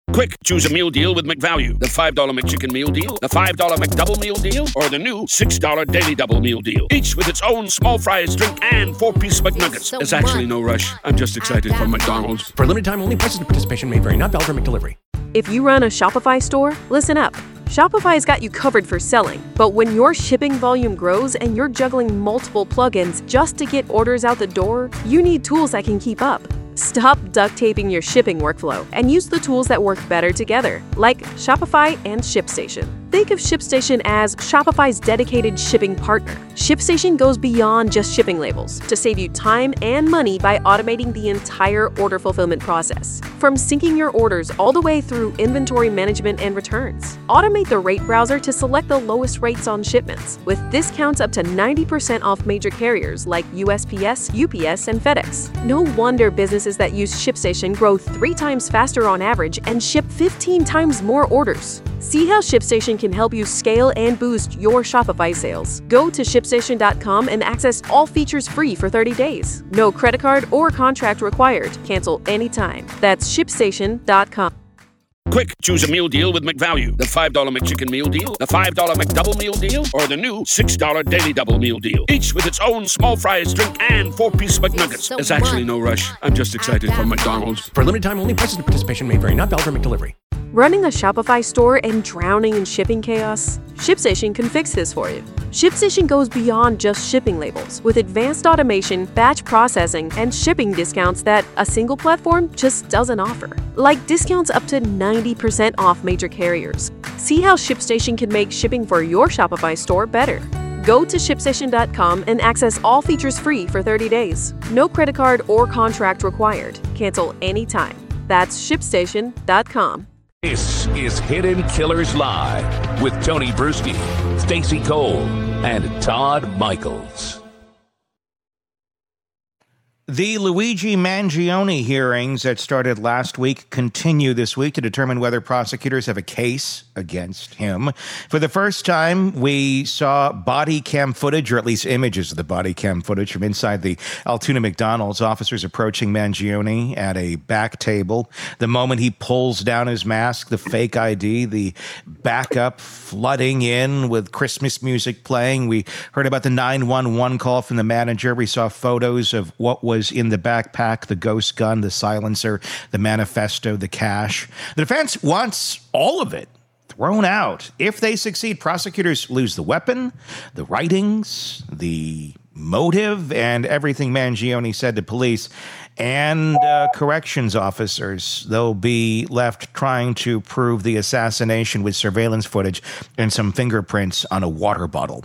Quick, choose a meal deal with McValue. The $5 McChicken meal deal, the $5 McDouble meal deal, or the new $6 Daily Double meal deal. Each with its own small fries, drink, and 4-piece McNuggets. There's actually no rush. I'm just excited for McDonald's. For limited time only, prices and participation may vary. Not valid for McDelivery. If you run a Shopify store, listen up. Shopify's got you covered for selling. But when your shipping volume grows and you're juggling multiple plugins just to get orders out the door, you need tools that can keep up. Stop duct taping your shipping workflow and use the tools that work better together, like Shopify and ShipStation. Think of ShipStation as Shopify's dedicated shipping partner. ShipStation goes beyond just shipping labels to save you time and money by automating the entire order fulfillment process. From syncing your orders all the way through inventory management and returns. Automate the rate browser to select the lowest rates on shipments, with discounts up to 90% off major carriers like USPS, UPS, and FedEx. No wonder businesses that use ShipStation grow 3 times faster on average and ship 15 times more orders. See how ShipStation can help you scale and boost your Shopify sales. Go to ShipStation.com and access all features free for 30 days. No credit card or contract required. Cancel anytime. That's ShipStation.com. Quick, choose a meal deal with McValue. The $5 McChicken meal deal, the $5 McDouble meal deal, or the new $6 Daily Double meal deal. Each with its own small fries, drink, and 4-piece McNuggets. There's actually no rush. I'm just excited for McDonald's. For limited time only, prices and participation may vary. Not valid for McDelivery. Running a Shopify store and drowning in shipping chaos? ShipStation can fix this for you. ShipStation goes beyond just shipping labels with advanced automation, batch processing, and shipping discounts that a single platform just doesn't offer. Like discounts up to 90% off major carriers. See how ShipStation can make shipping for your Shopify store better. Go to ShipStation.com and access all features free for 30 days. No credit card or contract required. Cancel anytime. That's ShipStation.com. This is Hidden Killers Live with Tony Bruschi, Stacey Cole, and Todd Michaels. The Luigi Mangione hearings that started last week continue this week to determine whether prosecutors have a case against him. For the first time, we saw body cam footage, or at least images of the body cam footage from inside the Altoona McDonald's. Officers approaching Mangione at a back table. The moment he pulls down his mask, the fake ID, the backup flooding in with Christmas music playing. We heard about the 911 call from the manager. We saw photos of what was in the backpack, the ghost gun, the silencer, the manifesto, the cash. The defense wants all of it thrown out. If they succeed, prosecutors lose the weapon, the writings, the motive, and everything Mangione said to police and corrections officers. They'll be left trying to prove the assassination with surveillance footage and some fingerprints on a water bottle.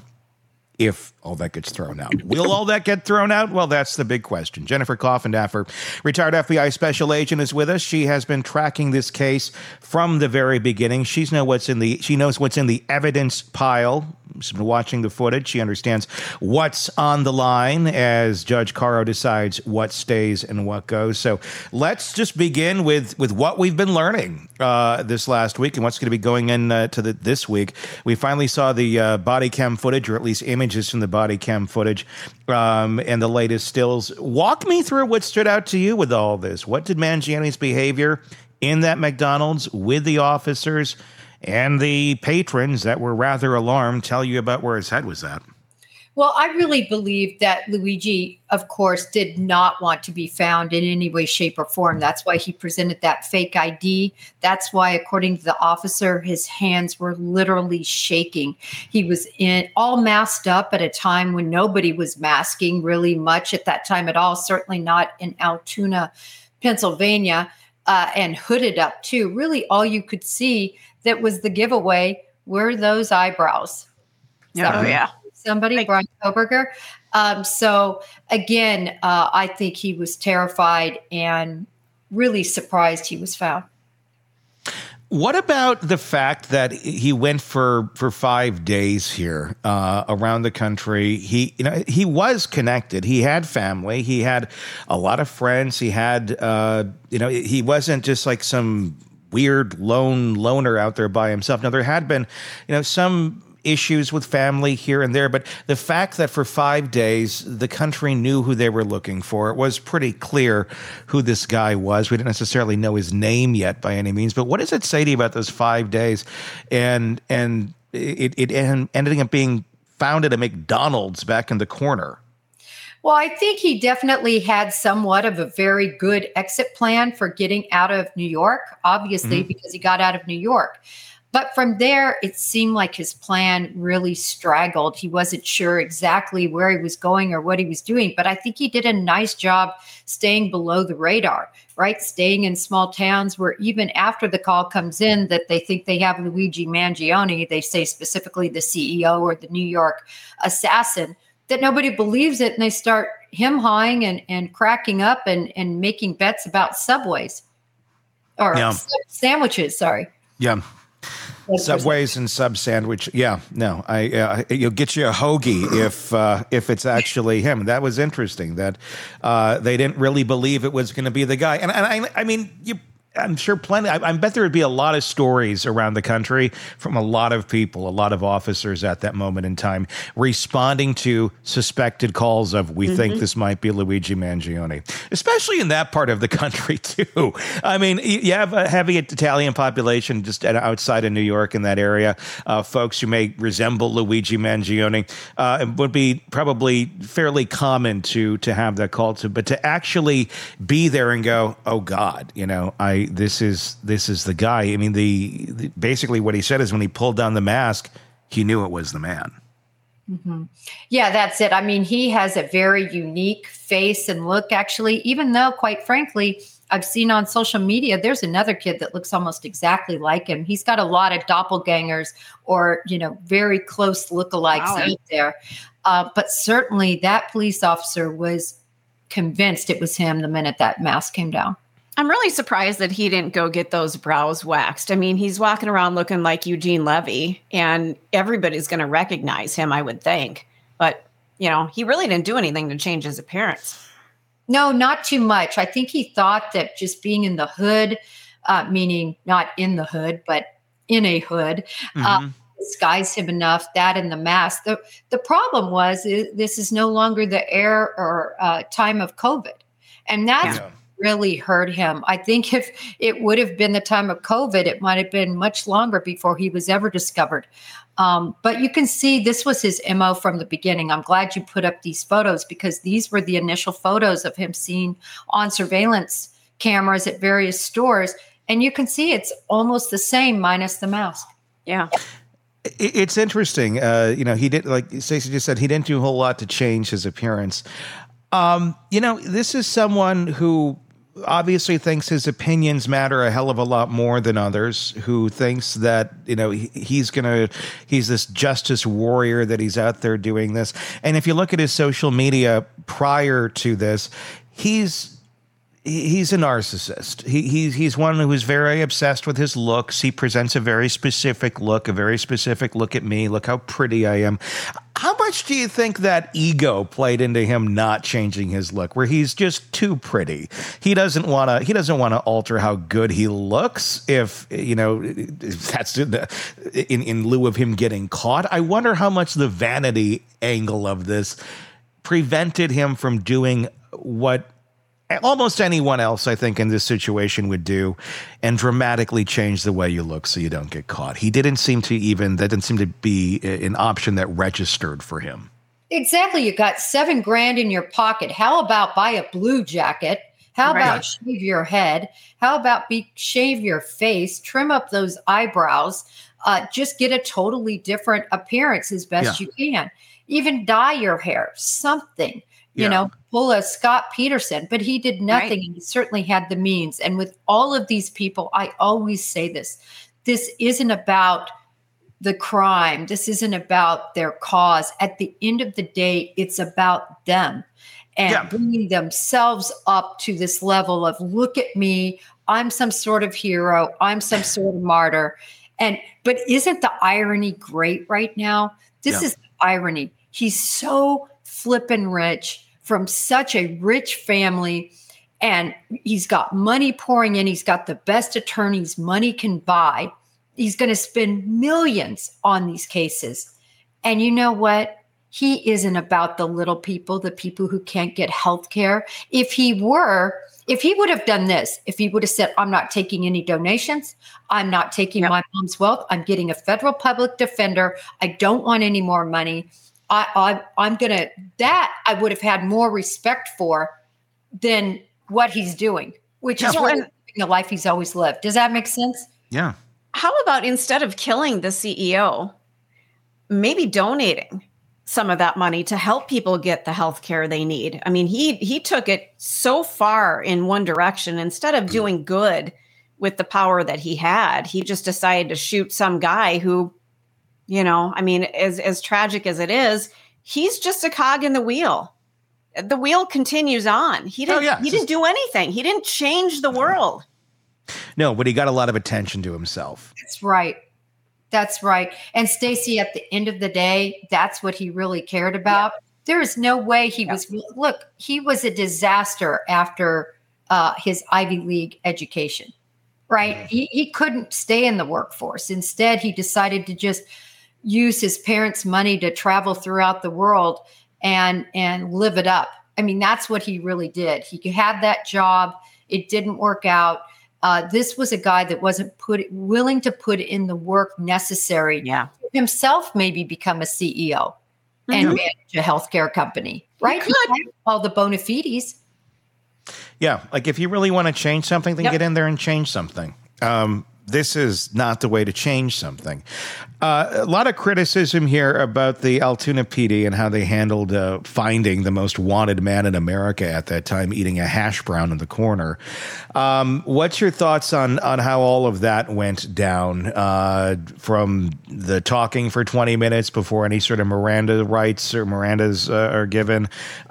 If all that gets thrown out. Will all that get thrown out? Well, that's the big question. Jennifer Coffindaffer, retired FBI special agent, is with us. She has been tracking this case from the very beginning. She knows what's in the evidence pile. She's been watching the footage. She understands what's on the line as Judge Caro decides what stays and what goes. So let's just begin with what we've been learning this last week and what's going to be going in this week. We finally saw the body cam footage, or at least images from the body cam footage and the latest stills. Walk me through what stood out to you with all this. What did Mangione's behavior in that McDonald's with the officers and the patrons that were rather alarmed tell you about where his head was at? Well, I really believe that Luigi, of course, did not want to be found in any way, shape, or form. That's why he presented that fake ID. That's why, according to the officer, his hands were literally shaking. He was all masked up at a time when nobody was masking really much at that time at all, certainly not in Altoona, Pennsylvania, and hooded up too. Really, all you could see that was the giveaway were those eyebrows. Yeah. Somebody, Brian Koberger. So again, I think he was terrified and really surprised he was found. What about the fact that he went for 5 days here around the country? He was connected. He had family. He had a lot of friends. He had he wasn't just like some weird loner out there by himself. Now there had been some issues with family here and there, but the fact that for 5 days the country knew who they were looking for, it was pretty clear who this guy was. We didn't necessarily know his name yet by any means, but what does it say to you about those 5 days and it ended up being found at a McDonald's back in the corner? Well, I think he definitely had somewhat of a very good exit plan for getting out of New York, obviously, because he got out of New York. But from there, it seemed like his plan really straggled. He wasn't sure exactly where he was going or what he was doing. But I think he did a nice job staying below the radar, right? Staying in small towns where even after the call comes in that they think they have Luigi Mangione, they say specifically the CEO or the New York assassin, that nobody believes it, and they start him-hawing and cracking up and making bets about Subways or sandwiches. Sorry. Yeah. Subways and sub sandwich. Yeah, no, you'll get you a hoagie if it's actually him. That was interesting that they didn't really believe it was going to be the guy. And I mean, I'm sure plenty. I bet there would be a lot of stories around the country from a lot of people, a lot of officers at that moment in time responding to suspected calls of, we think this might be Luigi Mangione, especially in that part of the country, too. I mean, you have a heavy Italian population just outside of New York in that area. Folks who may resemble Luigi Mangione. It would be probably fairly common to have that call to, but to actually be there and go, oh, God, this is the guy. I mean, the basically what he said is when he pulled down the mask, he knew it was the man. Mm-hmm. Yeah, that's it. I mean, he has a very unique face and look, actually, even though, quite frankly, I've seen on social media, there's another kid that looks almost exactly like him. He's got a lot of doppelgangers or, very close lookalikes out there. But certainly that police officer was convinced it was him the minute that mask came down. I'm really surprised that he didn't go get those brows waxed. I mean, he's walking around looking like Eugene Levy, and everybody's going to recognize him, I would think. But, he really didn't do anything to change his appearance. No, not too much. I think he thought that just being in the hood, meaning not in the hood, but in a hood, disguised him enough, that and the mask. The problem was this is no longer the era or time of COVID. And that's really hurt him. I think if it would have been the time of COVID, it might have been much longer before he was ever discovered. But you can see this was his MO from the beginning. I'm glad you put up these photos because these were the initial photos of him seen on surveillance cameras at various stores. And you can see it's almost the same minus the mask. Yeah. It's interesting. He did, like Stacey just said, he didn't do a whole lot to change his appearance. This is someone who obviously thinks his opinions matter a hell of a lot more than others, who thinks that, he's this justice warrior, that he's out there doing this. And if you look at his social media prior to this, he's a narcissist. He's one who's very obsessed with his looks. He presents a very specific look at me. Look how pretty I am. How much do you think that ego played into him not changing his look, where he's just too pretty? He doesn't want to alter how good he looks if that's in lieu of him getting caught. I wonder how much the vanity angle of this prevented him from doing what almost anyone else, I think, in this situation would do, and dramatically change the way you look so you don't get caught. That didn't seem to be an option that registered for him. Exactly. You got $7,000 in your pocket. How about buy a blue jacket? How about shave your head? How about shave your face, trim up those eyebrows, just get a totally different appearance as best you can. Even dye your hair, something. Pull a Scott Peterson, but he did nothing. Right. And he certainly had the means. And with all of these people, I always say this isn't about the crime. This isn't about their cause. At the end of the day, it's about them and bringing themselves up to this level of, look at me. I'm some sort of hero. I'm some sort of martyr. But isn't the irony great right now? This is the irony. He's so flippin' rich, from such a rich family, and he's got money pouring in. He's got the best attorneys money can buy. He's going to spend millions on these cases. And you know what? He isn't about the little people, the people who can't get health care. If he would have done this, if he would have said, I'm not taking any donations, I'm not taking my mom's wealth, I'm getting a federal public defender, I don't want any more money, I would have had more respect for than what he's doing, which is really living the life he's always lived. Does that make sense? Yeah. How about instead of killing the CEO, maybe donating some of that money to help people get the health care they need? I mean, he took it so far in one direction. Instead of doing good with the power that he had, he just decided to shoot some guy who, I mean, as tragic as it is, he's just a cog in the wheel. The wheel continues on. He didn't do anything. He didn't change the world. No, but he got a lot of attention to himself. That's right. That's right. And Stacey, at the end of the day, that's what he really cared about. Yeah. There is no way he was. Look, he was a disaster after his Ivy League education, right? Mm-hmm. He couldn't stay in the workforce. Instead, he decided to just use his parents' money to travel throughout the world and live it up. I mean, that's what he really did. He had that job. It didn't work out. This was a guy that wasn't willing to put in the work necessary to himself maybe become a CEO and manage a healthcare company, right? He had all the bona fides. Yeah, like if you really want to change something, then get in there and change something. This is not the way to change something. A lot of criticism here about the Altoona PD and how they handled finding the most wanted man in America at that time eating a hash brown in the corner. What's your thoughts on how all of that went down from the talking for 20 minutes before any sort of Miranda rights or Mirandas are given?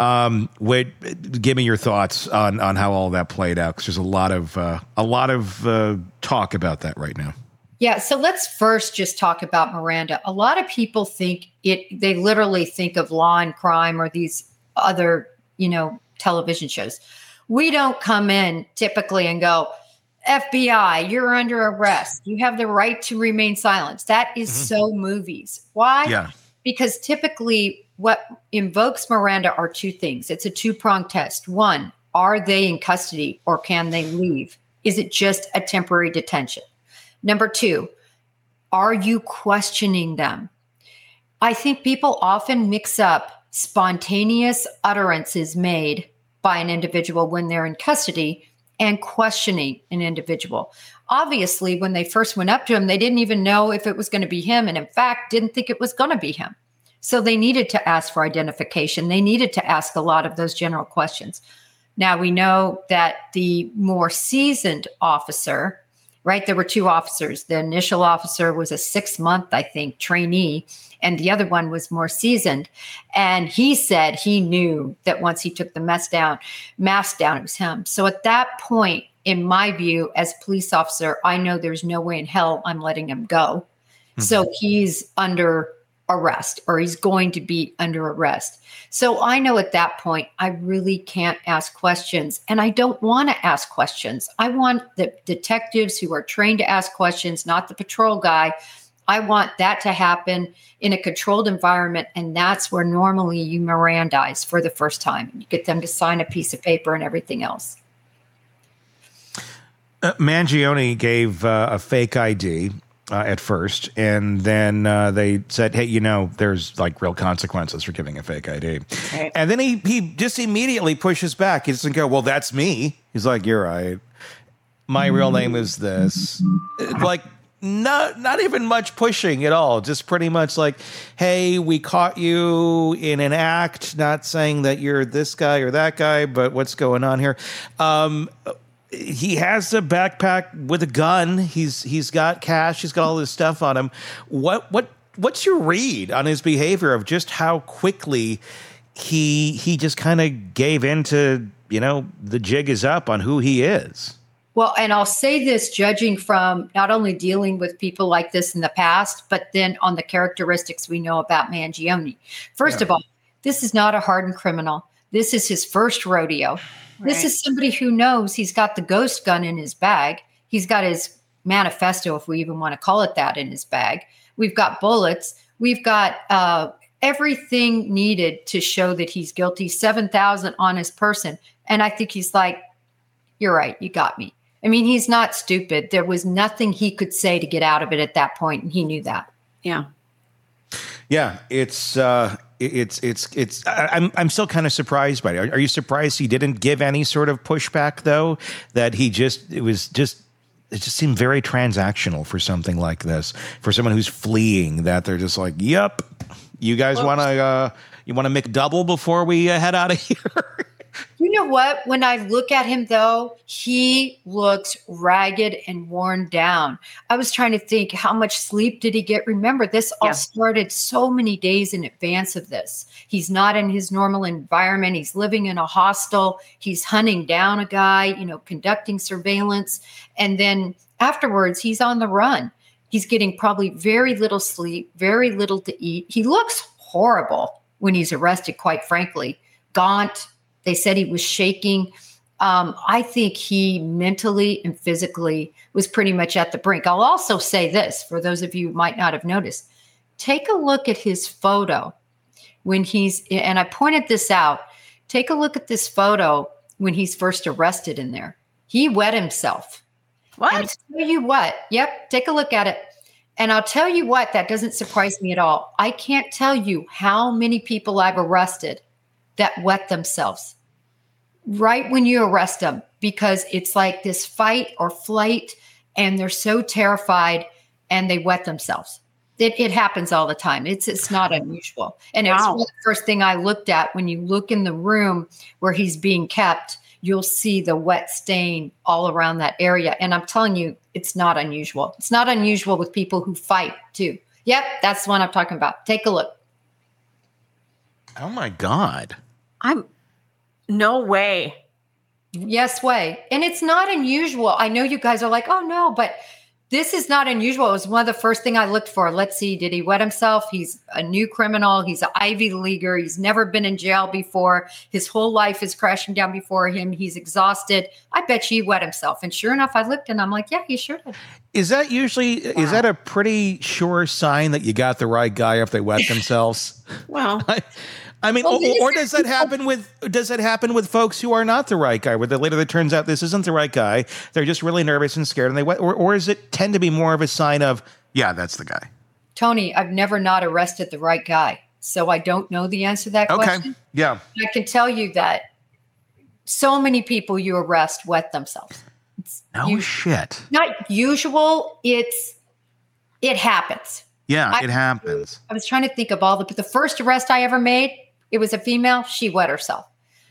Give me your thoughts on how all that played out, because there's a lot of talk about that right now. Yeah, so let's first just talk about Miranda. A lot of people think they literally think of Law and Crime or these other, television shows. We don't come in typically and go, FBI, you're under arrest. You have the right to remain silent. That is so movies. Why? Yeah. Because typically what invokes Miranda are two things. It's a two-pronged test. One, are they in custody or can they leave? Is it just a temporary detention? Number two, are you questioning them? I think people often mix up spontaneous utterances made by an individual when they're in custody and questioning an individual. Obviously, when they first went up to him, they didn't even know if it was going to be him, and in fact, didn't think it was going to be him. So they needed to ask for identification. They needed to ask a lot of those general questions. Now, we know that the more seasoned officer, right? There were two officers. The initial officer was a 6-month, I think, trainee, and the other one was more seasoned. And he said he knew that once he took the mask down, it was him. So at that point, in my view, as a police officer, I know there's no way in hell I'm letting him go. Mm-hmm. So he's under arrest, or he's going to be under arrest. So I know at that point, I really can't ask questions, and I don't want to ask questions. I want the detectives who are trained to ask questions, not the patrol guy. I want that to happen in a controlled environment, and that's where normally you Mirandize for the first time. You get them to sign a piece of paper and everything else. Mangione gave a fake ID at first, and then they said, hey, there's like real consequences for giving a fake ID. Right. And then he just immediately pushes back. He doesn't go, well, that's me. He's like, you're right. My real name is this. Like, not even much pushing at all. Just pretty much like, hey, we caught you in an act, not saying that you're this guy or that guy, but what's going on here? He has a backpack with a gun. He's got cash. He's got all this stuff on him. What's your read on his behavior of just how quickly he just kind of gave into, the jig is up on who he is? Well, and I'll say this, judging from not only dealing with people like this in the past, but then on the characteristics we know about Mangione. First of all, this is not a hardened criminal. This is his first rodeo. Right. This is somebody who knows he's got the ghost gun in his bag. He's got his manifesto, if we even want to call it that, in his bag. We've got bullets. We've got everything needed to show that he's guilty, 7,000 on his person. And I think he's like, you're right, you got me. I mean, he's not stupid. There was nothing he could say to get out of it at that point, and he knew that. Yeah. Yeah, I'm still kind of surprised by it. Are you surprised he didn't give any sort of pushback, though? That it just seemed very transactional for something like this, for someone who's fleeing, that they're just like, yep, you guys want to McDouble before we head out of here? You know what? When I look at him, though, he looks ragged and worn down. I was trying to think, how much sleep did he get? Remember, this all started so many days in advance of this. He's not in his normal environment. He's living in a hostel. He's hunting down a guy, conducting surveillance. And then afterwards, he's on the run. He's getting probably very little sleep, very little to eat. He looks horrible when he's arrested, quite frankly. Gaunt. They said he was shaking. I think he mentally and physically was pretty much at the brink. I'll also say this, for those of you who might not have noticed. Take a look at his photo when and I pointed this out. Take a look at this photo when he's first arrested in there. He wet himself. What? And I'll tell you what. Yep, take a look at it. And I'll tell you what, that doesn't surprise me at all. I can't tell you how many people I've arrested that wet themselves right when you arrest them, because it's like this fight or flight and they're so terrified and they wet themselves. It happens all the time. It's not unusual. And it's the first thing I looked at. When you look in the room where he's being kept, you'll see the wet stain all around that area. And I'm telling you, it's not unusual. It's not unusual with people who fight too. Yep, that's the one I'm talking about. Take a look. Oh my God. No way. Yes way. And it's not unusual. I know you guys are like, oh no, but this is not unusual. It was one of the first thing I looked for. Let's see, did he wet himself? He's a new criminal. He's an Ivy Leaguer. He's never been in jail before. His whole life is crashing down before him. He's exhausted. I bet you he wet himself. And sure enough, I looked and I'm like, yeah, he sure did. Is that is that a pretty sure sign that you got the right guy if they wet themselves? Well, I mean, or does that happen with folks who are not the right guy, where later it turns out this isn't the right guy? They're just really nervous and scared, and they wet, or does it tend to be more of a sign of, yeah, that's the guy? Tony, I've never not arrested the right guy, so I don't know the answer to that question. Yeah, I can tell you that so many people you arrest wet themselves. Shit. Not usual. It happens. Yeah, it happens. I was trying to think of all the first arrest I ever made. It was a female. She wet herself.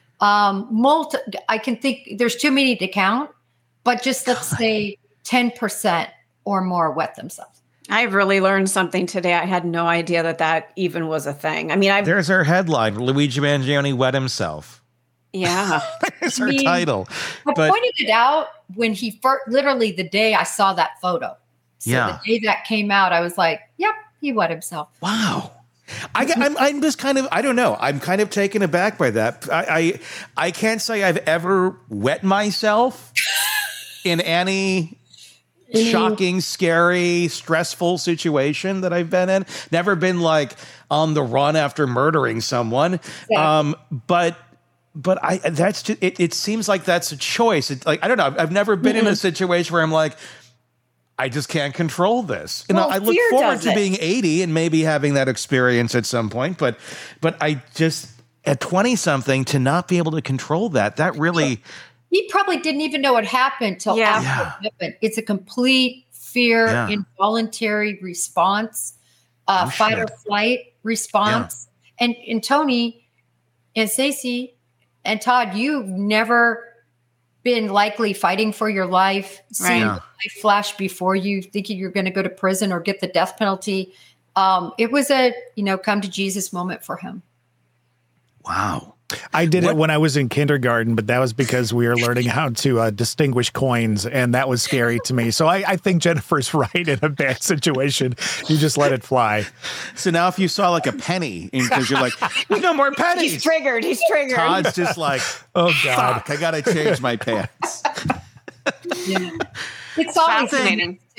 I can think there's too many to count, but just let's say 10% or more wet themselves. I've really learned something today. I had no idea that even was a thing. I mean, there's our headline: Luigi Mangione wet himself. Yeah, there's our title. I pointed it out when he literally the day I saw that photo. So the day that came out, I was like, "Yep, he wet himself." Wow. I'm just kind of, I don't know. I'm kind of taken aback by that. I can't say I've ever wet myself in any shocking, scary, stressful situation that I've been in. Never been like on the run after murdering someone. Exactly. But it seems like that's a choice. It's like, I don't know. I've never been in a situation where I'm like, I just can't control this. Well, I look forward to being 80 and maybe having that experience at some point. But I just, at 20 something, to not be able to control that really. He probably didn't even know what happened till after it happened. It's a complete fear, involuntary response, fight or flight response. Yeah. And Tony and Stacey and Todd, you've never been likely fighting for your life, seeing life flash before you, thinking you're going to go to prison or get the death penalty. It was a, come to Jesus moment for him. Wow. I did it when I was in kindergarten, but that was because we were learning how to distinguish coins, and that was scary to me. So I think Jennifer's right. In a bad situation, you just let it fly. So now if you saw like a penny, because you're like, there's no more pennies. He's triggered. Todd's just like, oh God, fuck, I got to change my pants. It's always fascinating too.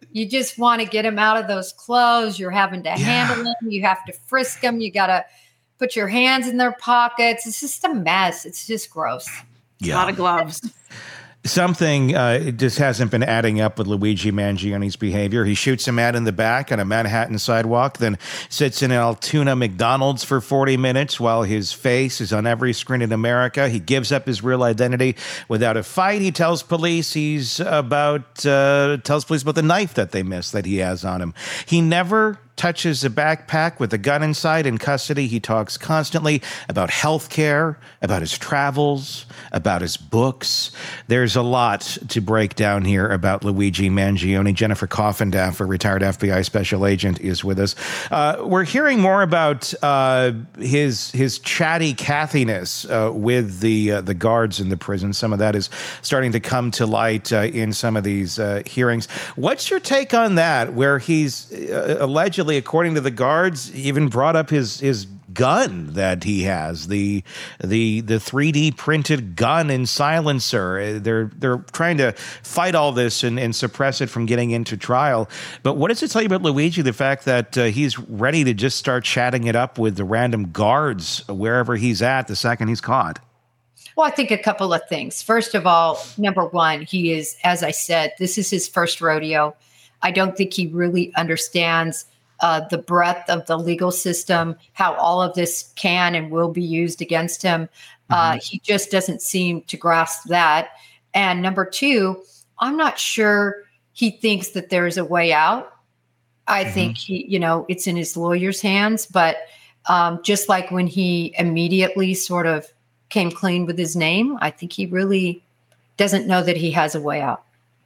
You just want to get him out of those clothes. You're having to handle him. You have to frisk him. You got to put your hands in their pockets. It's just a mess. It's just gross. A lot of gloves. Something just hasn't been adding up with Luigi Mangioni's behavior. He shoots a man in the back on a Manhattan sidewalk, then sits in an Altoona McDonald's for 40 minutes while his face is on every screen in America. He gives up his real identity without a fight. He tells police about the knife that they missed that he has on him. He never touches a backpack with a gun inside. In custody, he talks constantly about health care, about his travels, about his books. There's a lot to break down here about Luigi Mangione. Jennifer Coffendaff, a retired FBI special agent, is with us. We're hearing more about his chatty Cathiness with the guards in the prison. Some of that is starting to come to light in some of these hearings. What's your take on that, where he's allegedly, according to the guards, even brought up his gun that he has, the 3D printed gun and silencer? They're trying to fight all this and suppress it from getting into trial. But what does it tell you about Luigi, the fact that he's ready to just start chatting it up with the random guards wherever he's at the second he's caught? Well, I think a couple of things. First of all, number one, he is, as I said, this is his first rodeo. I don't think he really understands the breadth of the legal system, how all of this can and will be used against him. He just doesn't seem to grasp that. And number two, I'm not sure he thinks that there's a way out. I think it's in his lawyer's hands, but just like when he immediately sort of came clean with his name, I think he really doesn't know that he has a way out.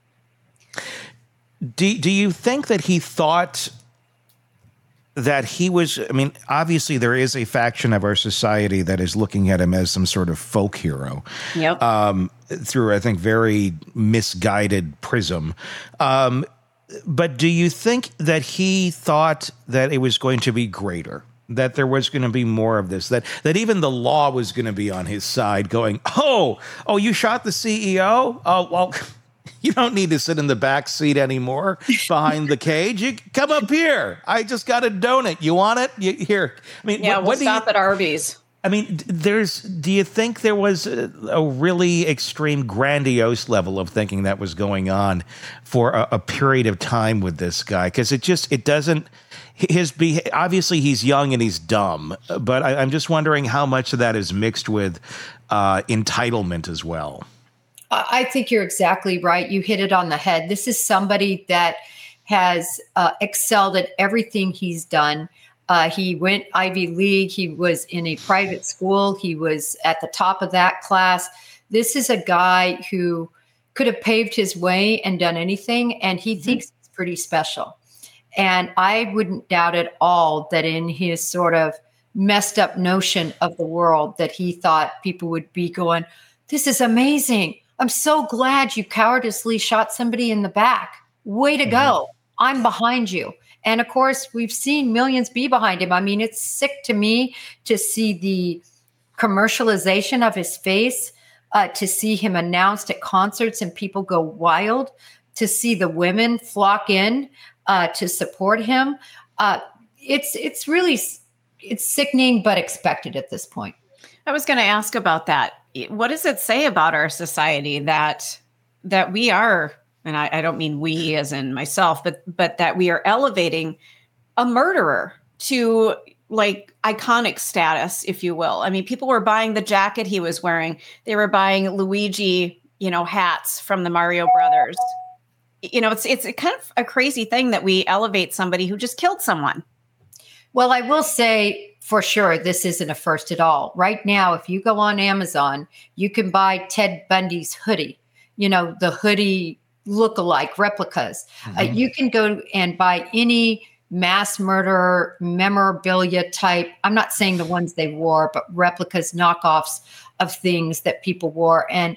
Do you think that he thought that he was, I mean, obviously there is a faction of our society that is looking at him as some sort of folk hero. Yep. Through, I think, very misguided prism. But do you think that he thought that it was going to be greater, that there was going to be more of this, that even the law was going to be on his side going, oh, you shot the CEO? Oh, well, you don't need to sit in the back seat anymore behind the cage. You come up here. I just got a donut. You want it? Here. I mean, we'll stop at Arby's. I mean, do you think there was a really extreme, grandiose level of thinking that was going on for a period of time with this guy? Because it doesn't, obviously he's young and he's dumb, but I'm just wondering how much of that is mixed with entitlement as well. I think you're exactly right. You hit it on the head. This is somebody that has excelled at everything he's done. He went Ivy League. He was in a private school. He was at the top of that class. This is a guy who could have paved his way and done anything, and he thinks it's pretty special. And I wouldn't doubt at all that in his sort of messed up notion of the world that he thought people would be going, this is amazing. I'm so glad you cowardice shot somebody in the back. Way to go. I'm behind you. And of course, we've seen millions be behind him. I mean, it's sick to me to see the commercialization of his face, to see him announced at concerts and people go wild, to see the women flock in to support him. It's really sickening, but expected at this point. I was going to ask about that. What does it say about our society that we are, and I don't mean we as in myself, but that we are elevating a murderer to like iconic status, if you will? I mean, people were buying the jacket he was wearing. They were buying Luigi, hats from the Mario Brothers. It's kind of a crazy thing that we elevate somebody who just killed someone. Well, I will say for sure, this isn't a first at all. Right now, if you go on Amazon, you can buy Ted Bundy's hoodie, the hoodie look-alike replicas. You can go and buy any mass murder memorabilia type. I'm not saying the ones they wore, but replicas, knockoffs of things that people wore. And,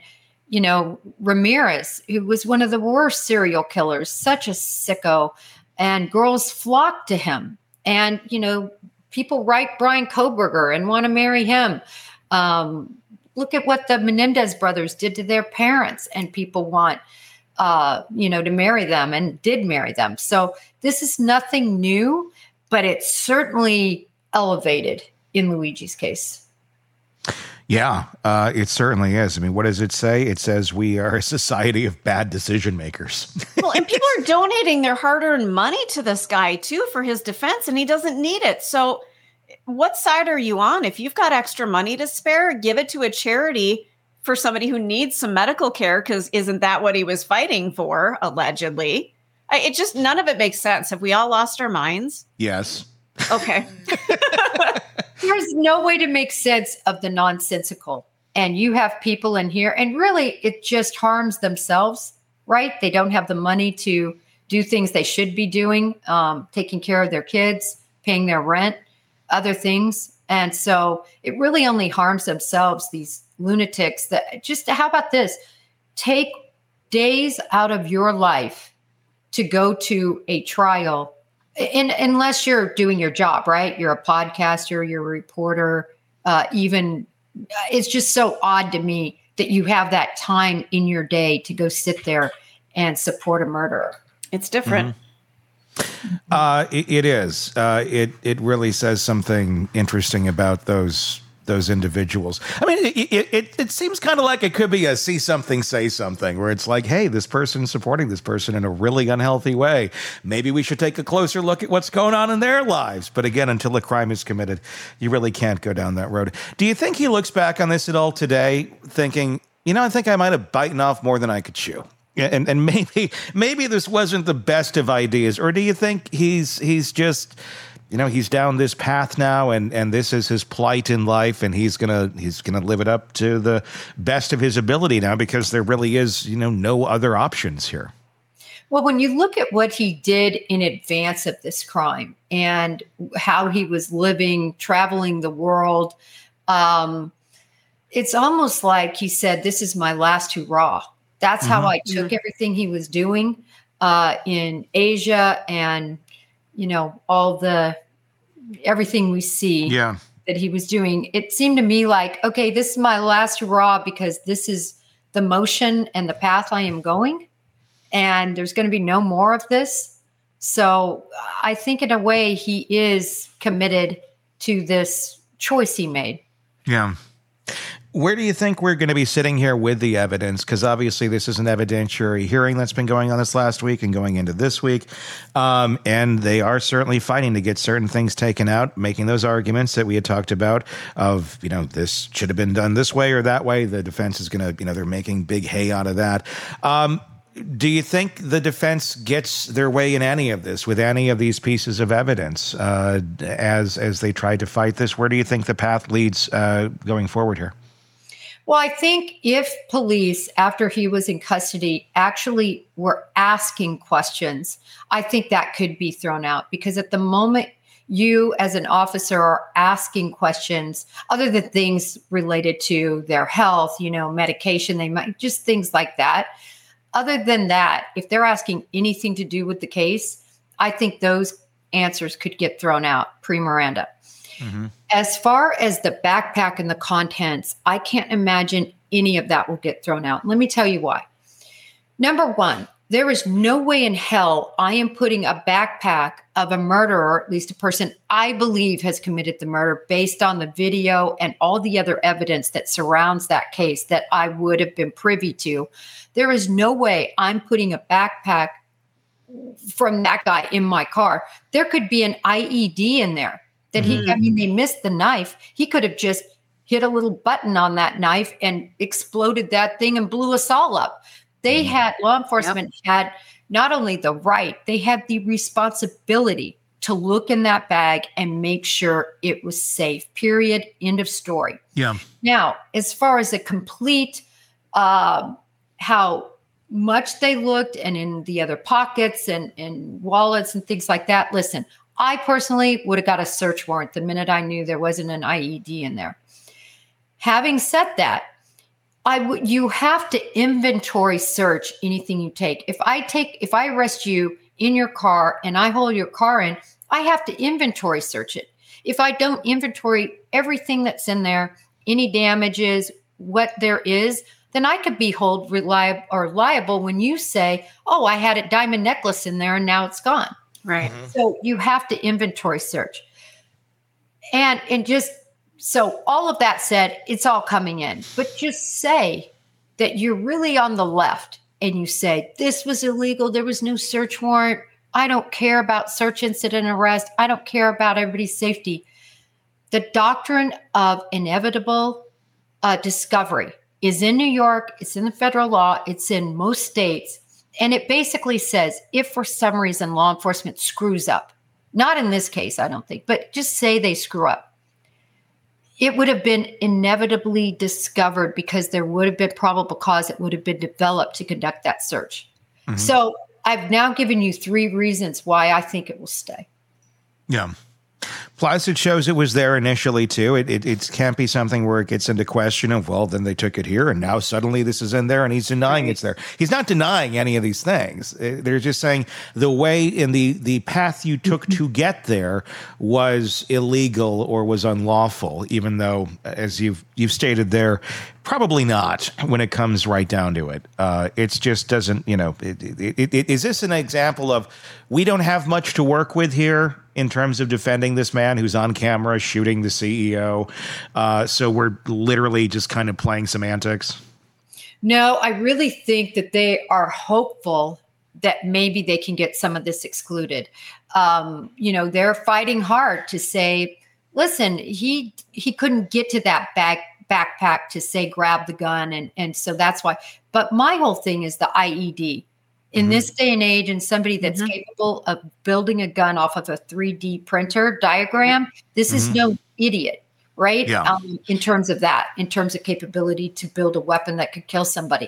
Ramirez, who was one of the worst serial killers, such a sicko, and girls flocked to him. And, people write Brian Kohberger and want to marry him. Look at what the Menendez brothers did to their parents, and people want to marry them, and did marry them. So this is nothing new, but it's certainly elevated in Luigi's case. Yeah, it certainly is. I mean, what does it say? It says we are a society of bad decision makers. Well, and people are donating their hard-earned money to this guy, too, for his defense, and he doesn't need it. So what side are you on? If you've got extra money to spare, give it to a charity for somebody who needs some medical care, because isn't that what he was fighting for, allegedly? It just, none of it makes sense. Have we all lost our minds? Yes. Okay. There's no way to make sense of the nonsensical. And you have people in here, and really it just harms themselves, right? They don't have the money to do things they should be doing, taking care of their kids, paying their rent, other things. And so it really only harms themselves, these lunatics that just, how about this? Take days out of your life to go to a trial. Unless you're doing your job, right? You're a podcaster, you're a reporter, even it's just so odd to me that you have that time in your day to go sit there and support a murderer. It's different. It is. It really says something interesting about those individuals. I mean, it seems kind of like it could be a see something, say something, where it's like, hey, this person's supporting this person in a really unhealthy way. Maybe we should take a closer look at what's going on in their lives. But again, until a crime is committed, you really can't go down that road. Do you think he looks back on this at all today thinking, I think I might have bitten off more than I could chew? And maybe this wasn't the best of ideas, or do you think he's just, he's down this path now, and this is his plight in life, and he's gonna live it up to the best of his ability now, because there really is no other options here? Well, when you look at what he did in advance of this crime and how he was living, traveling the world, it's almost like he said, "This is my last hurrah." That's how I took everything he was doing in Asia, and everything we see that he was doing. It seemed to me like, okay, this is my last hurrah, because this is the motion and the path I am going, and there's going to be no more of this. So I think in a way he is committed to this choice he made. Yeah. Where do you think we're going to be sitting here with the evidence? Because obviously this is an evidentiary hearing that's been going on this last week and going into this week. And they are certainly fighting to get certain things taken out, making those arguments that we had talked about of, this should have been done this way or that way. The defense is going to, they're making big hay out of that. Do you think the defense gets their way in any of this, with any of these pieces of evidence, as they try to fight this? Where do you think the path leads going forward here? Well, I think if police, after he was in custody, actually were asking questions, I think that could be thrown out, because at the moment you as an officer are asking questions, other than things related to their health, medication, they might, just things like that. Other than that, if they're asking anything to do with the case, I think those answers could get thrown out pre-Miranda. Mm-hmm. As far as the backpack and the contents, I can't imagine any of that will get thrown out. Let me tell you why. Number one, there is no way in hell I am putting a backpack of a murderer, at least a person I believe has committed the murder, based on the video and all the other evidence that surrounds that case that I would have been privy to. There is no way I'm putting a backpack from that guy in my car. There could be an IED in there. That they missed the knife. He could have just hit a little button on that knife and exploded that thing and blew us all up. They had, law enforcement had not only the right, they had the responsibility to look in that bag and make sure it was safe, period, end of story. Yeah. Now, as far as a complete, how much they looked and in the other pockets and wallets and things like that, listen, I personally would have got a search warrant the minute I knew there wasn't an IED in there. Having said that, you have to inventory search anything you take. If I arrest you in your car and I haul your car in, I have to inventory search it. If I don't inventory everything that's in there, any damages, what there is, then I could be liable when you say, oh, I had a diamond necklace in there and now it's gone. Right. So you have to inventory search. And just so all of that said, it's all coming in. But just say that you're really on the left and you say, this was illegal. There was no search warrant. I don't care about search incident arrest. I don't care about everybody's safety. The doctrine of inevitable discovery is in New York. It's in the federal law. It's in most states. And it basically says if for some reason law enforcement screws up, not in this case, I don't think, but just say they screw up, it would have been inevitably discovered because there would have been probable cause that would have been developed to conduct that search. Mm-hmm. So I've now given you 3 reasons why I think it will stay. Yeah. Plus, it shows it was there initially, too. It can't be something where it gets into question of, well, then they took it here, and now suddenly this is in there, and he's denying it's there. He's not denying any of these things. They're just saying the way in the path you took to get there was illegal or was unlawful, even though, as you've stated there, probably not when it comes right down to it. It just doesn't, is this an example of we don't have much to work with here in terms of defending this man who's on camera shooting the CEO? So we're literally just kind of playing semantics? No, I really think that they are hopeful that maybe they can get some of this excluded. They're fighting hard to say, listen, he couldn't get to that backpack to say grab the gun, and so that's why. But my whole thing is the IED. In this day and age, and somebody that's capable of building a gun off of a 3D printer diagram, this is no idiot, right? Yeah. In terms of capability to build a weapon that could kill somebody.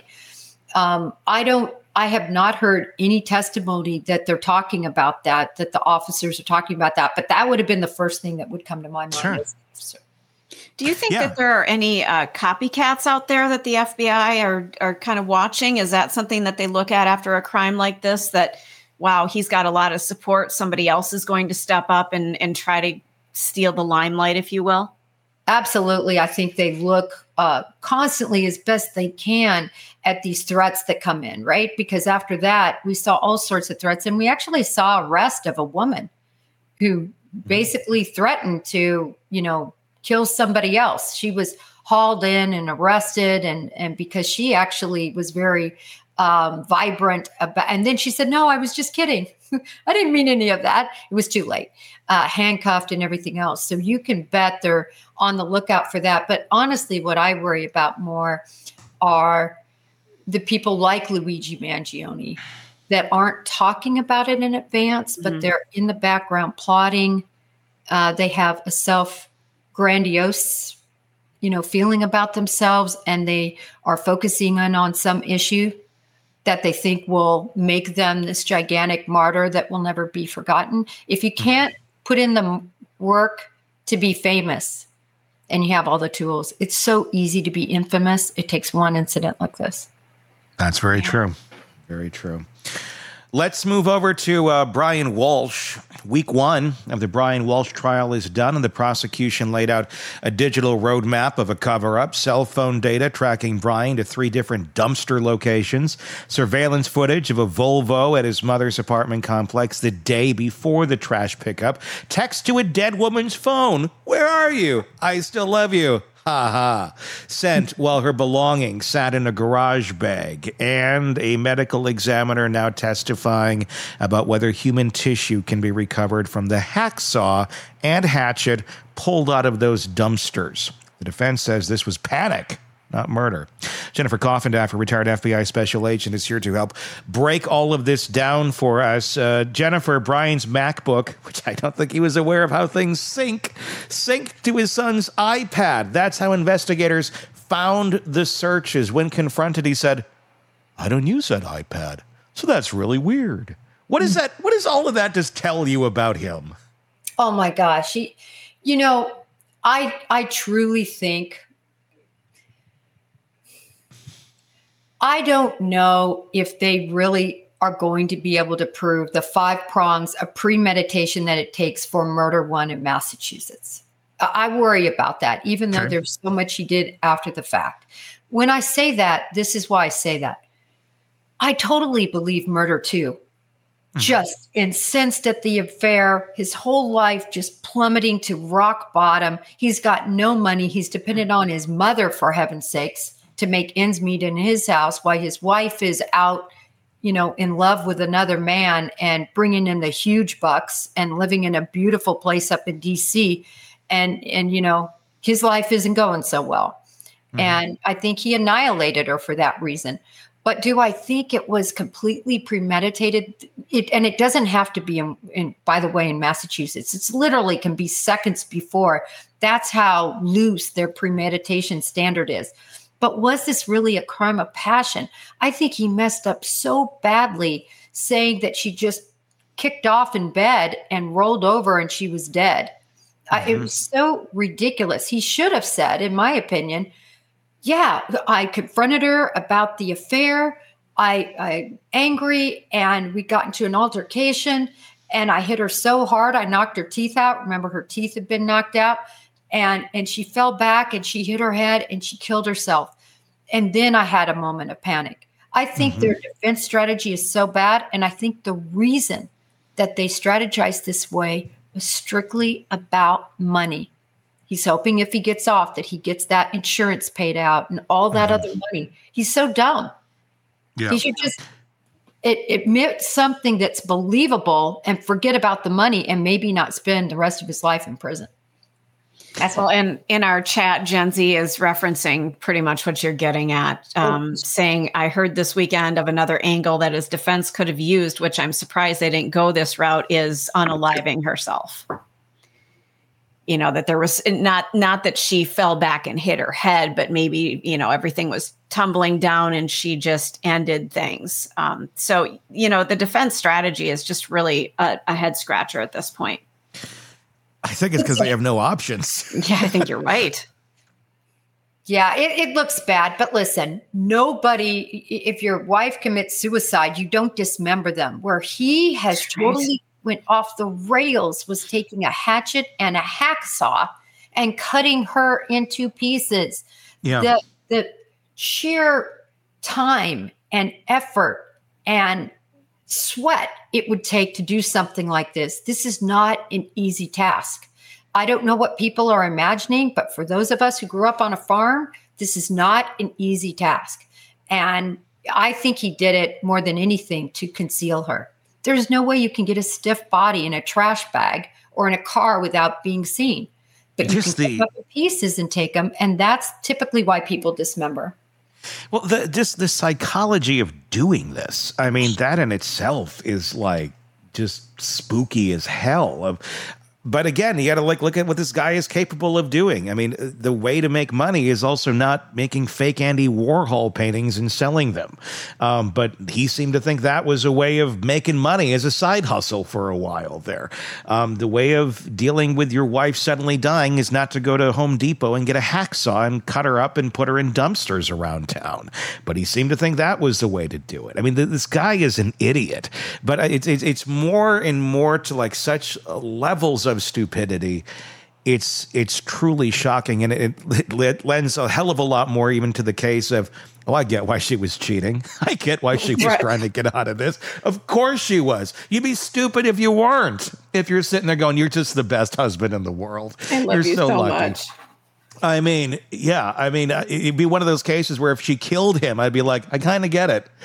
I have not heard any testimony that they're talking about that the officers are talking about that, but that would have been the first thing that would come to my mind. Sure. Do you think that there are any copycats out there that the FBI are kind of watching? Is that something that they look at after a crime like this, that, wow, he's got a lot of support, somebody else is going to step up and try to steal the limelight, if you will? Absolutely. I think they look constantly as best they can at these threats that come in, right? Because after that, we saw all sorts of threats. And we actually saw arrest of a woman who basically threatened to, kill somebody else. She was hauled in and arrested, and because she actually was very vibrant about, and then she said, no, I was just kidding. I didn't mean any of that. It was too late. Handcuffed and everything else. So you can bet they're on the lookout for that. But honestly, what I worry about more are the people like Luigi Mangione that aren't talking about it in advance, but they're in the background plotting. They have a grandiose, feeling about themselves, and they are focusing in on some issue that they think will make them this gigantic martyr that will never be forgotten. If you can't put in the work to be famous and you have all the tools, it's so easy to be infamous. It takes one incident like this. That's very true. Very true. Let's move over to Brian Walsh. Week 1 of the Brian Walsh trial is done, and the prosecution laid out a digital roadmap of a cover-up, cell phone data tracking Brian to 3 different dumpster locations, surveillance footage of a Volvo at his mother's apartment complex the day before the trash pickup, text to a dead woman's phone, "Where are you? I still love you." Sent while her belongings sat in a garage bag, and a medical examiner now testifying about whether human tissue can be recovered from the hacksaw and hatchet pulled out of those dumpsters. The defense says this was panic, not murder. Jennifer Coffendaff, retired FBI special agent, is here to help break all of this down for us. Jennifer, Brian's MacBook, which I don't think he was aware of how things sync to his son's iPad. That's how investigators found the searches. When confronted, he said, "I don't use that iPad, so that's really weird." What is that? What does all of that just tell you about him? Oh my gosh. I truly think, I don't know if they really are going to be able to prove the 5 prongs of premeditation that it takes for murder 1 in Massachusetts. I worry about that, even though there's so much he did after the fact. when I say that, this is why I say that. I totally believe murder too. Just incensed at the affair, his whole life just plummeting to rock bottom. He's got no money. He's dependent on his mother, for heaven's sakes, to make ends meet in his house while his wife is out, in love with another man and bringing in the huge bucks and living in a beautiful place up in DC. And his life isn't going so well. And I think he annihilated her for that reason. But do I think it was completely premeditated? It doesn't have to be by the way, in Massachusetts. It's literally can be seconds before. That's how loose their premeditation standard is. But was this really a crime of passion? I think he messed up so badly saying that she just kicked off in bed and rolled over and she was dead. It was so ridiculous. He should have said, in my opinion, yeah, I confronted her about the affair. I'm angry, and we got into an altercation, and I hit her so hard I knocked her teeth out. Remember, her teeth had been knocked out, and she fell back, and she hit her head, and she killed herself. And then I had a moment of panic. I think their defense strategy is so bad, and I think the reason that they strategized this way was strictly about money. He's hoping if he gets off that he gets that insurance paid out and all that other money. He's so dumb. Yeah. He should just admit something that's believable and forget about the money and maybe not spend the rest of his life in prison. And in our chat, Gen Z is referencing pretty much what you're getting at, saying, I heard this weekend of another angle that his defense could have used, which I'm surprised they didn't go this route, is unaliving herself. That there was not that she fell back and hit her head, but maybe, everything was tumbling down and she just ended things. So the defense strategy is just really a head scratcher at this point. I think it's because they have no options. Yeah, I think you're right. Yeah, it looks bad. But listen, nobody, if your wife commits suicide, you don't dismember them. Where he has totally went off the rails was taking a hatchet and a hacksaw and cutting her into pieces. Yeah. The sheer time and effort and sweat it would take to do something like this. This is not an easy task. I don't know what people are imagining, but for those of us who grew up on a farm, this is not an easy task. And I think he did it more than anything to conceal her. There's no way you can get a stiff body in a trash bag or in a car without being seen. But you can pick up the pieces and take them, and that's typically why people dismember. Well, the psychology of doing this, I mean, that in itself is like just spooky as hell. But again, you got to look at what this guy is capable of doing. I mean, the way to make money is also not making fake Andy Warhol paintings and selling them. But he seemed to think that was a way of making money as a side hustle for a while there. The way of dealing with your wife suddenly dying is not to go to Home Depot and get a hacksaw and cut her up and put her in dumpsters around town. But he seemed to think that was the way to do it. I mean, this guy is an idiot. But it's more and more to like such levels of stupidity. It's truly shocking, and it lends a hell of a lot more even to the case of, oh, I get why she was cheating. I get why she was trying to get out of this. Of course she was. You'd be stupid if you weren't. If you're sitting there going, you're just the best husband in the world. I love you so lucky. much. I mean, yeah. I mean, it'd be one of those cases where if she killed him, I'd be like, I kind of get it.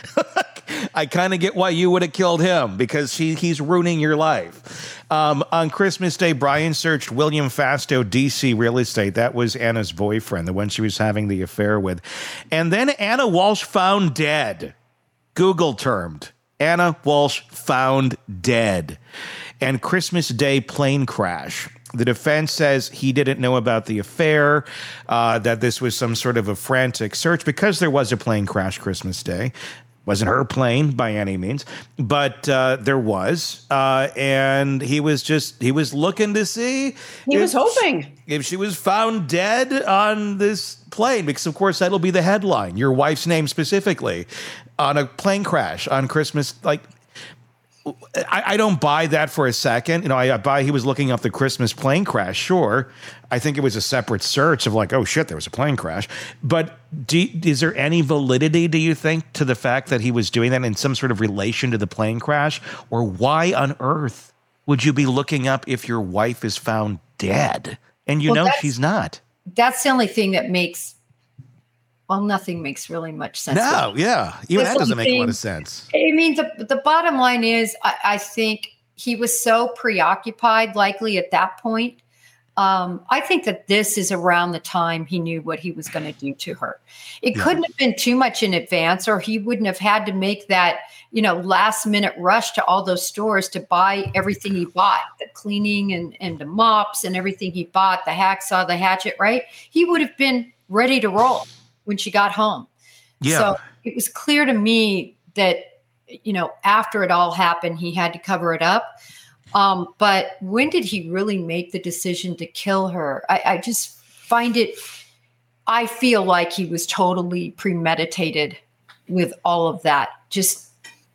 I kind of get why you would have killed him, because he's ruining your life. On Christmas Day, Brian searched William Fastow, DC real estate. That was Anna's boyfriend, the one she was having the affair with. And then Anna Walsh found dead. Google termed. Anna Walsh found dead. And Christmas Day plane crash. The defense says he didn't know about the affair, that this was some sort of a frantic search because there was a plane crash Christmas Day. Wasn't her plane by any means, but there was. And he was looking to see. He was hoping. If she was found dead on this plane, because of course that'll be the headline, your wife's name specifically, on a plane crash on Christmas. Like, I don't buy that for a second. I buy he was looking up the Christmas plane crash. Sure. I think it was a separate search of like, oh shit, there was a plane crash. But is there any validity, do you think, to the fact that he was doing that in some sort of relation to the plane crash? Or why on earth would you be looking up if your wife is found dead and she's not? That's the only thing that makes, nothing makes really much sense. No, yeah. Even that doesn't make a lot of sense. I mean, the bottom line is, I think he was so preoccupied, likely at that point. I think that this is around the time he knew what he was going to do to her. It couldn't have been too much in advance, or he wouldn't have had to make that, last minute rush to all those stores to buy everything he bought, the cleaning and the mops and everything he bought, the hacksaw, the hatchet, right? He would have been ready to roll when she got home. Yeah. So it was clear to me that, after it all happened, he had to cover it up. But when did he really make the decision to kill her? I just find it, I feel like he was totally premeditated with all of that. Just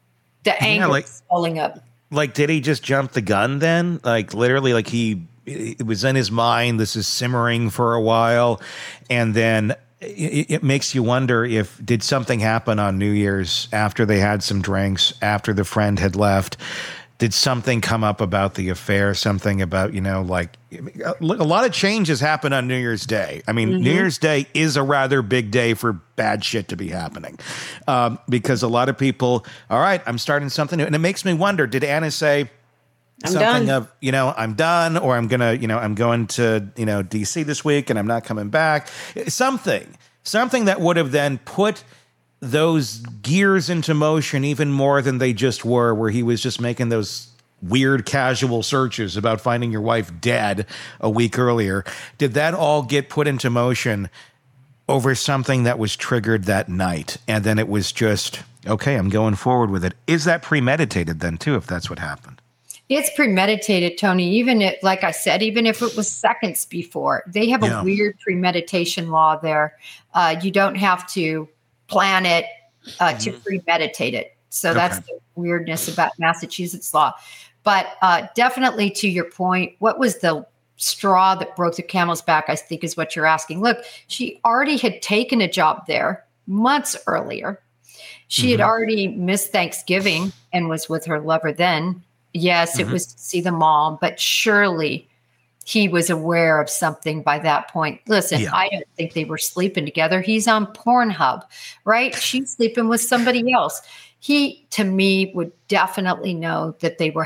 the anger swelling up. Like, did he just jump the gun then? Like, literally, like it was in his mind, this is simmering for a while. And then it makes you wonder did something happen on New Year's after they had some drinks, after the friend had left? Did something come up about the affair? Something about, a lot of changes happen on New Year's Day. I mean, New Year's Day is a rather big day for bad shit to be happening because a lot of people, all right, I'm starting something new. And it makes me wonder, did Anna say something done. I'm done, or I'm going to, I'm going to, DC this week and I'm not coming back? Something that would have then put those gears into motion even more than they just were, where he was just making those weird casual searches about finding your wife dead a week earlier. Did that all get put into motion over something that was triggered that night? And then it was just, okay, I'm going forward with it. Is that premeditated then too, if that's what happened? It's premeditated, Tony. Like I said, even if it was seconds before, they have a weird premeditation law there. You don't have to plan it to premeditate it. So that's the weirdness about Massachusetts law. But definitely to your point, what was the straw that broke the camel's back, I think is what you're asking. Look, she already had taken a job there months earlier. She had already missed Thanksgiving and was with her lover then. Yes, it was to see the mom, but surely he was aware of something by that point. Listen, I don't think they were sleeping together. He's on Pornhub, right? She's sleeping with somebody else. He, to me, would definitely know that they were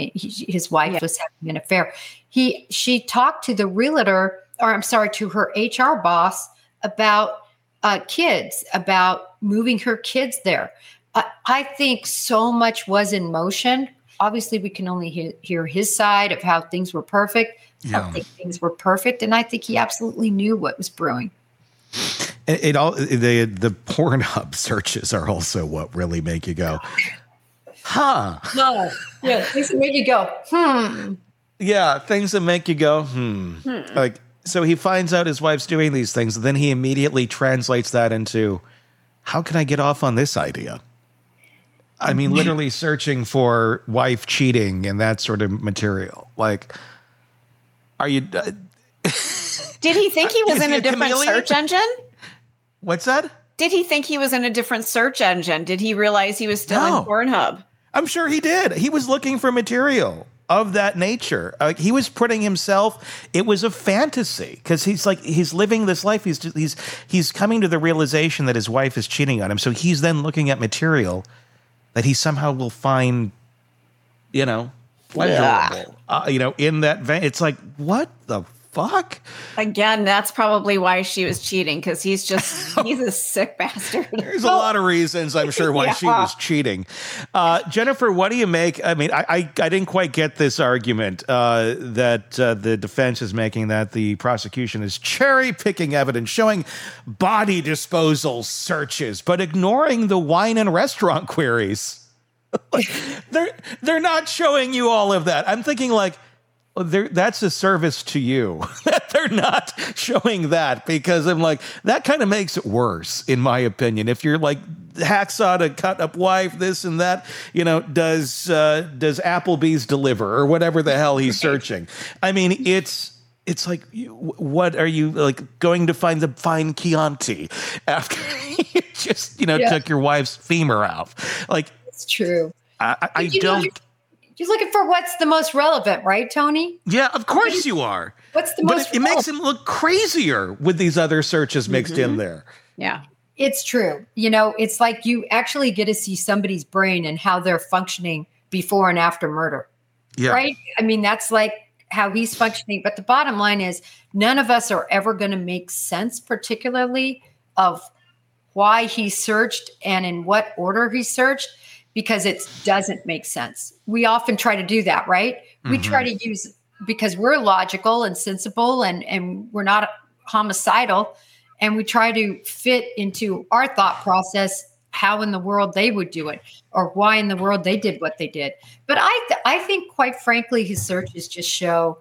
his wife was having an affair. She talked to the realtor, to her HR boss about kids, about moving her kids there. I think so much was in motion. Obviously, we can only hear his side of how things were perfect. I don't think things were perfect, and I think he absolutely knew what was brewing. The Pornhub searches are also what really make you go, huh? No, yeah, things that make you go, Yeah, things that make you go, Like, so he finds out his wife's doing these things, and then he immediately translates that into, how can I get off on this idea? I mean, literally searching for wife cheating and that sort of material. Like, are you? Did he think he was in a different search engine? What's that? Did he think he was in a different search engine? Did he realize he was still in Pornhub? I'm sure he did. He was looking for material of that nature. He was putting himself. It was a fantasy because he's living this life. He's coming to the realization that his wife is cheating on him. So he's then looking at material that he somehow will find, pleasurable, in that vein. It's like, what the fuck? Again, that's probably why she was cheating, because he's a sick bastard. There's a lot of reasons, I'm sure, why she was cheating. Jennifer, what do you make? I mean, I didn't quite get this argument that the defense is making, that the prosecution is cherry-picking evidence, showing body disposal searches, but ignoring the wine and restaurant queries. They're not showing you all of that. I'm thinking, like, that's a service to you. they're not showing that, because I'm like, that kind of makes it worse, in my opinion. If you're like, hacksaw to cut up wife, this and that, does Applebee's deliver, or whatever the hell he's searching? I mean, it's like, what are you, like, going to find the fine Chianti after you just, took your wife's femur out? Like, it's true. I don't. You're looking for what's the most relevant, right, Tony? Yeah, of course you are. What's the most relevant? It makes him look crazier with these other searches mixed in there. Yeah. It's true. It's like you actually get to see somebody's brain and how they're functioning before and after murder. Yeah. Right? I mean, that's like how he's functioning. But the bottom line is, none of us are ever going to make sense, particularly of why he searched and in what order he searched, because it doesn't make sense. We often try to do that, right? We try to use, because we're logical and sensible and we're not homicidal, and we try to fit into our thought process how in the world they would do it, or why in the world they did what they did. But I think, quite frankly, his searches just show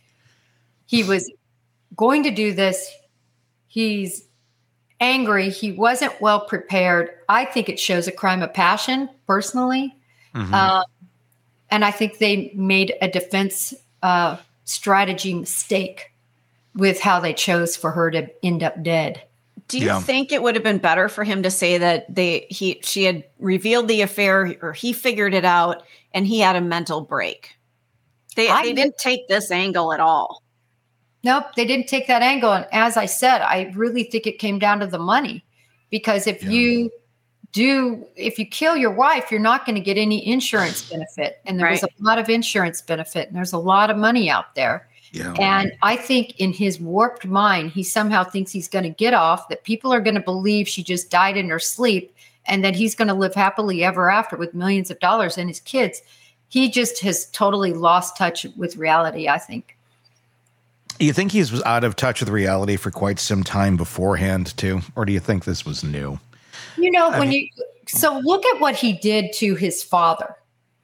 he was going to do this. He's angry. He wasn't well prepared. I think it shows a crime of passion, personally. And I think they made a defense strategy mistake with how they chose for her to end up dead. Do you think it would have been better for him to say that she had revealed the affair, or he figured it out and he had a mental break? They didn't take this angle at all. Nope, they didn't take that angle. And as I said, I really think it came down to the money, because if you kill your wife, you're not going to get any insurance benefit. And there was a lot of insurance benefit, and there's a lot of money out there. Yeah. And I think in his warped mind, he somehow thinks he's going to get off, that people are going to believe she just died in her sleep, and that he's going to live happily ever after with millions of dollars and his kids. He just has totally lost touch with reality, I think. You think he was out of touch with reality for quite some time beforehand, too? Or do you think this was new? So look at what he did to his father.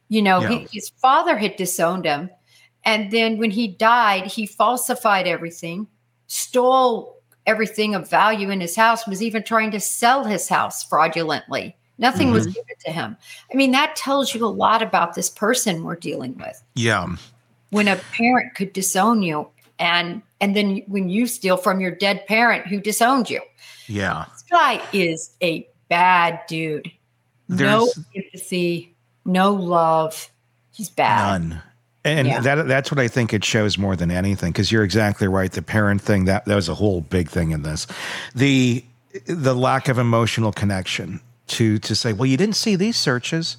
His father had disowned him. And then when he died, he falsified everything, stole everything of value in his house, was even trying to sell his house fraudulently. Nothing was given to him. I mean, that tells you a lot about this person we're dealing with. Yeah. When a parent could disown you, and then when you steal from your dead parent who disowned you. Yeah. This guy is a bad dude. No empathy, no love. He's bad. None. And that's what I think it shows more than anything, because you're exactly right. The parent thing, that was a whole big thing in this. The lack of emotional connection to say, well, you didn't see these searches,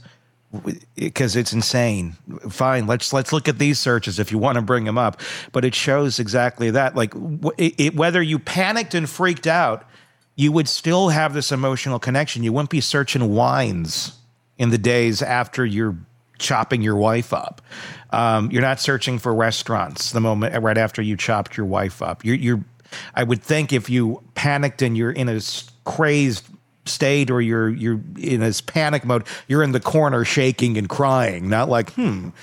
because it's insane. Fine, let's look at these searches if you want to bring them up. But it shows exactly that. Like, whether you panicked and freaked out, you would still have this emotional connection. You wouldn't be searching wines in the days after you're chopping your wife up. You're not searching for restaurants the moment right after you chopped your wife up. I would think if you panicked and you're in a crazed state, or you're in this panic mode, you're in the corner shaking and crying, not like,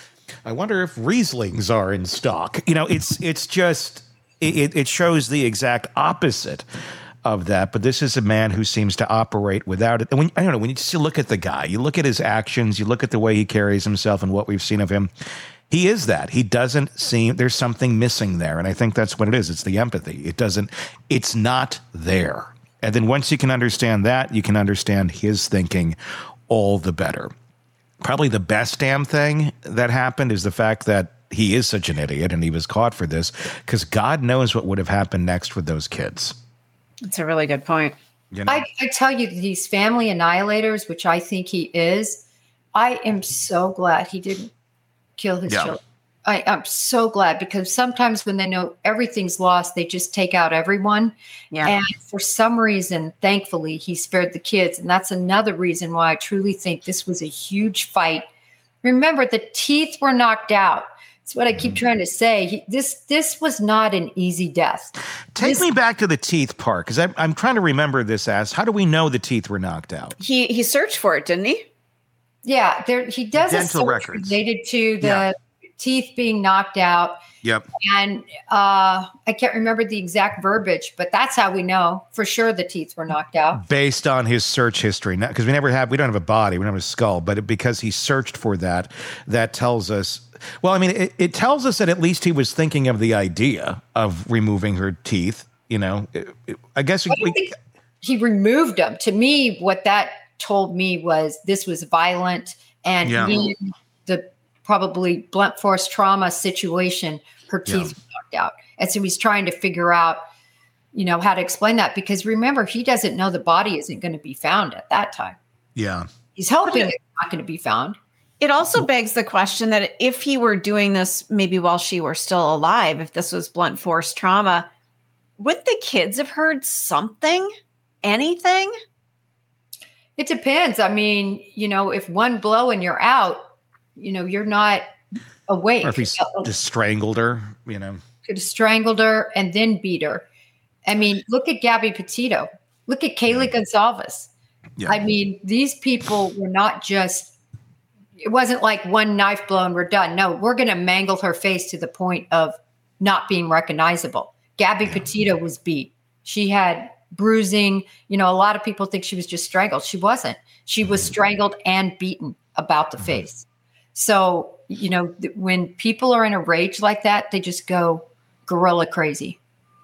I wonder if Rieslings are in stock. It's just, it shows the exact opposite of that. But this is a man who seems to operate without it. And when you just look at the guy, you look at his actions, you look at the way he carries himself and what we've seen of him, he is that. He doesn't seem, there's something missing there. And I think that's what it is. It's the empathy. It's not there. And then once you can understand that, you can understand his thinking all the better. Probably the best damn thing that happened is the fact that he is such an idiot and he was caught for this, because God knows what would have happened next with those kids. That's a really good point. I tell you, these family annihilators, which I think he is, I am so glad he didn't kill his children. I'm so glad, because sometimes when they know everything's lost, they just take out everyone. Yeah. And for some reason, thankfully, he spared the kids. And that's another reason why I truly think this was a huge fight. Remember, the teeth were knocked out. That's what I keep trying to say. This was not an easy death. Take me back to the teeth part, because I'm trying to remember this as, how do we know the teeth were knocked out? He searched for it, didn't he? Yeah, he does a dental search records related to the teeth being knocked out. Yep. And I can't remember the exact verbiage, but that's how we know for sure the teeth were knocked out. Based on his search history, because we don't have a body, we don't have a skull, but because he searched for that tells us. Well, I mean, it tells us that at least he was thinking of the idea of removing her teeth. I guess he removed them. To me, what that told me was this was violent, and the probably blunt force trauma situation, her teeth were knocked out. And so he's trying to figure out, how to explain that, because remember, he doesn't know the body isn't going to be found at that time. Yeah. He's hoping it's not going to be found. It also begs the question that if he were doing this maybe while she were still alive, if this was blunt force trauma, would the kids have heard something? Anything? It depends. I mean, if one blow and you're out, you're not awake. Or if he's just strangled her, Could have strangled her and then beat her. I mean, look at Gabby Petito. Look at Kaylee Gonzalez. Yeah. I mean, these people were not just, it wasn't like one knife blow and we're done. No, we're going to mangle her face to the point of not being recognizable. Gabby Petito was beat. She had bruising. A lot of people think she was just strangled. She wasn't. She was strangled and beaten about the face. So, when people are in a rage like that, they just go gorilla crazy.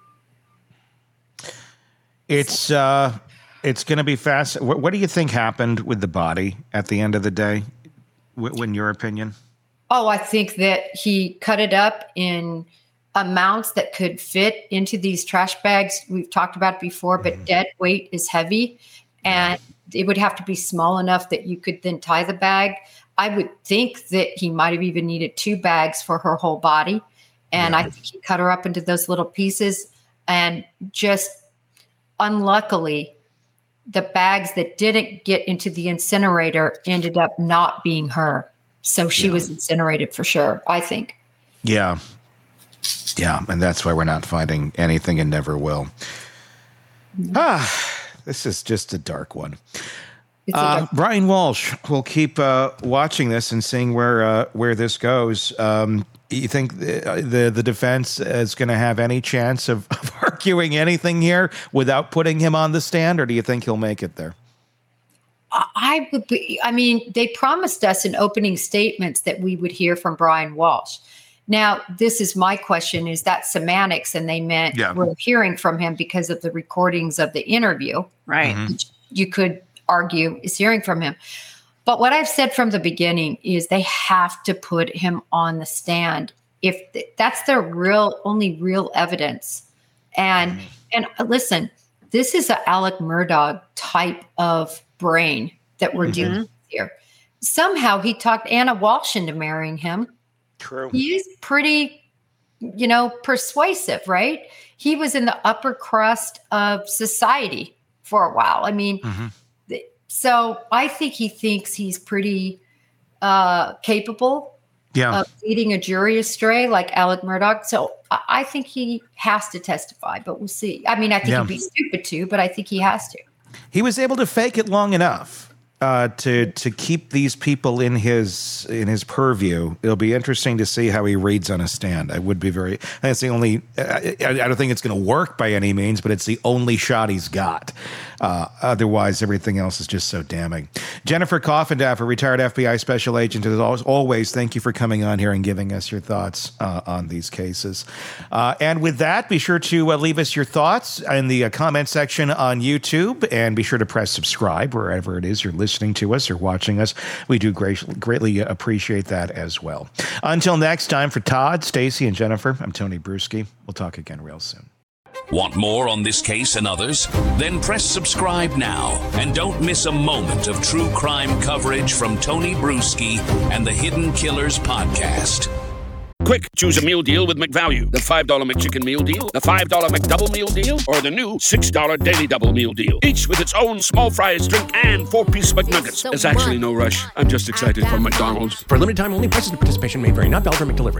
It's going to be fast. What do you think happened with the body at the end of the day, in your opinion? Oh, I think that he cut it up in amounts that could fit into these trash bags. We've talked about it before, but dead weight is heavy, and it would have to be small enough that you could then tie the bag. I would think that he might have even needed 2 bags for her whole body. And I think he cut her up into those little pieces, and just unluckily, the bags that didn't get into the incinerator ended up not being her. So she was incinerated for sure, I think. Yeah. Yeah. And that's why we're not finding anything and never will. This is just a dark one. Brian Walsh, we'll keep watching this and seeing where this goes. You think the defense is going to have any chance of arguing anything here without putting him on the stand, or do you think he'll make it there? They promised us in opening statements that we would hear from Brian Walsh. Now, this is my question. Is that semantics? And they meant we're hearing from him because of the recordings of the interview. Right. You could argue is hearing from him. But what I've said from the beginning is they have to put him on the stand if that's their only real evidence. And listen, this is an Alec Murdaugh type of brain that we're dealing with here. Somehow he talked Anna Walsh into marrying him. True. He is pretty, persuasive, right? He was in the upper crust of society for a while. I mean, so I think he thinks he's pretty capable of leading a jury astray like Alec Murdaugh. So I think he has to testify, but we'll see. I mean, I think he'd be stupid too, but I think he has to. He was able to fake it long enough to keep these people in his purview. It'll be interesting to see how he reads on a stand. That's the only. I don't think it's going to work by any means, but it's the only shot he's got. Otherwise, everything else is just so damning. Jennifer Coffindaffer, retired FBI special agent, as always, thank you for coming on here and giving us your thoughts on these cases. And with that, be sure to leave us your thoughts in the comment section on YouTube, and be sure to press subscribe wherever it is you're listening to us or watching us. We do greatly appreciate that as well. Until next time, for Todd, Stacy, and Jennifer, I'm Tony Bruschi. We'll talk again real soon. Want more on this case and others? Then press subscribe now and don't miss a moment of true crime coverage from Tony Bruschi and the Hidden Killers podcast. Quick, choose a meal deal with McValue. The $5 McChicken meal deal, the $5 McDouble meal deal, or the new $6 Daily Double meal deal. Each with its own small fries, drink, and 4-piece McNuggets. There's actually no rush. I'm just excited for McDonald's. For limited time only, prices and participation may vary. Not valid for McDelivery.